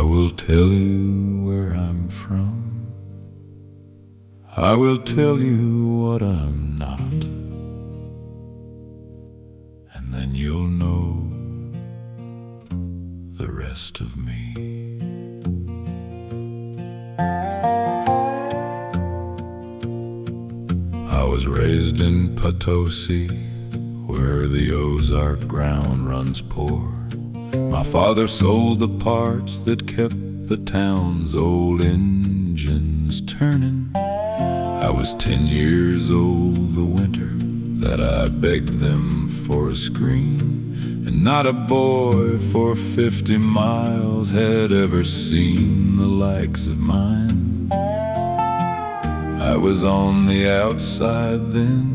will tell you where I'm from. I will tell you what I'm not, and then you'll know the rest of me. I was raised in Potosi, where the Ozark ground runs poor. My father sold the parts that kept the town's old engines turning. I was 10 years old the winter that I begged them for a screen, and not a boy for 50 miles had ever seen the likes of mine. I was on the outside then,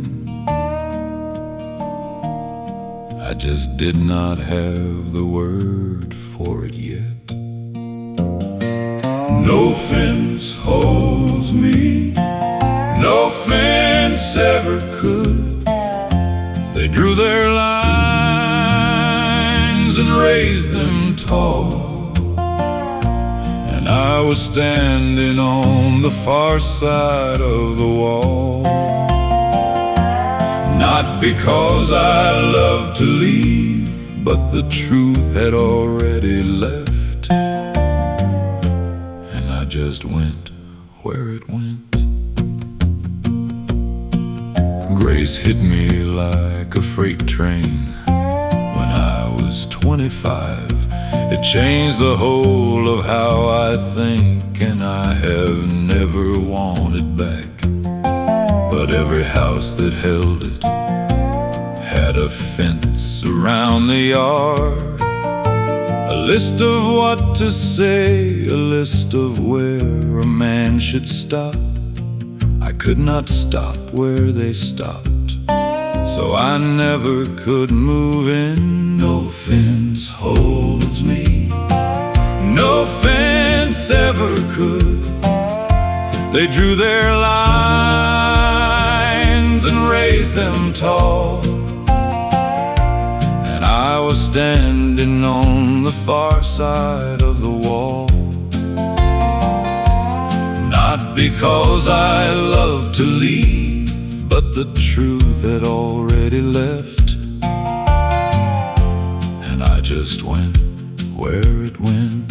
I just did not have the word for it yet. No fence holds me, no fence ever could. They drew their lines and raised them tall, and I was standing on the far side of the wall. Not because I loved to leave, but the truth had already left, and I just went where it went. Grace hit me like a freight train when I was 25. It changed the whole of how I think, and I have never wanted back. But every house that held it had a fence around the yard, a list of what to say, a list of where a man should stop. I could not stop where they stopped, so I never could move in. No fence holds me, no fence ever could. They drew their lines and raised them tall, and I was standing on the far side of the wall. Not because I loved to leave, but the truth had already left, and I just went where it went.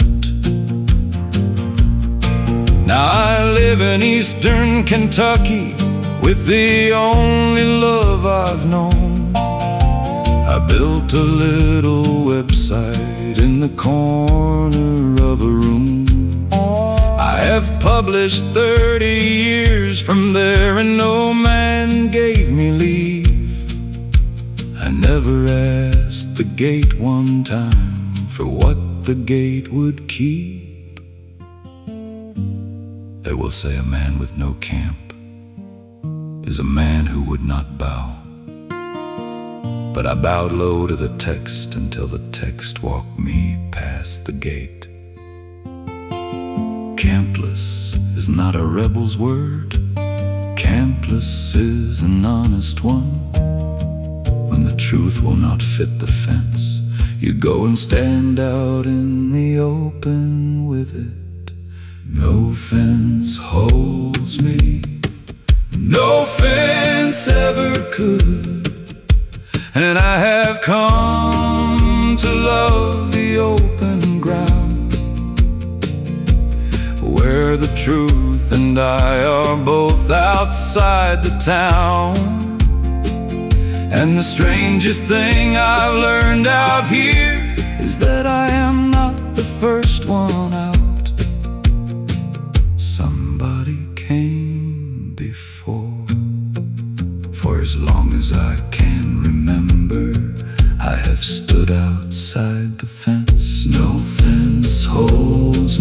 Now I live in eastern Kentucky with the only love I've known. I built a little website in the corner of a room. I have published 30 years from there, and no man gave me leave. I never asked the gate one time for what the gate would keep. They will say a man with no camp is a man who would not bow. But I bowed low to the text until the text walked me past the gate. Campless is not a rebel's word. Campless is an honest one. When the truth will not fit the fence, you go and stand out in the open with it. No fence holds me, no fence ever could, and I have come to love the open ground, where the truth and I are both outside the town. And the strangest thing I've learned out here is that I am not the first one out. Somebody came before. For as long as I can remember, I have stood outside the fence. No fence holds